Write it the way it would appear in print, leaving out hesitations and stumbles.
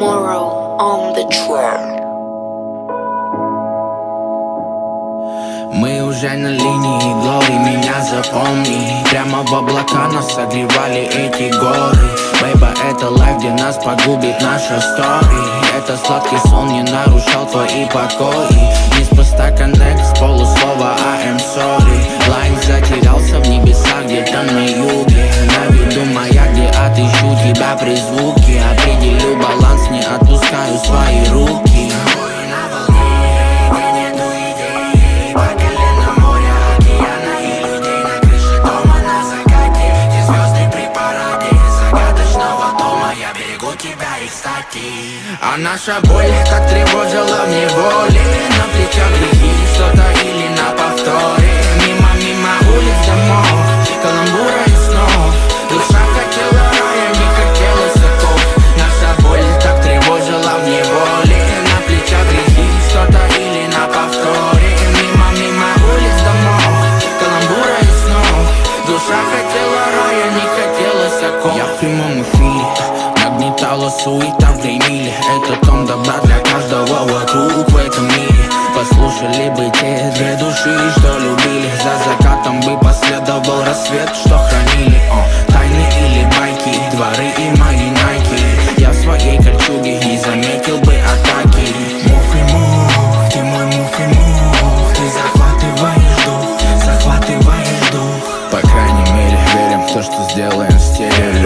Tomorrow on the track. Мы уже на линии глори, меня запомни. Прямо в облака нас согревали эти горы. Бейба, это лайф, где нас погубит наша стори. Это сладкий сон не нарушал твои покои. Неспроста коннект с полуслова I'm sorry. Лайн затерялся в небесах где-то на юге. На виду моя, где отыщу тебя при звуке. Определю баланс, не отпускаю свои руки. А наша боль так тревожила в неволе. На плечах грехи, что-то или на повторе. Мимо улиц, домов, каламбура и снов. Душа хотела рая, не хотела соков. Наша боль так тревожила в неволе. На плечах грехи, что-то или на повторе. Мимо улиц, домов, каламбура и снов. Душа хотела рая, не хотела соков. Я в прямом эфире. Нагнетала суета в гремиле. Это том добра для каждого вокруг в этом мире. Послушали бы те две души, что любили. За закатом бы последовал рассвет, что хранили тайны или байки, дворы и мои найки. Я в своей кольчуге не заметил бы атаки. Мув и мув, ты мой мув и мув. Ты захватываешь дух. По крайней мере верим в то, что сделаем стерео.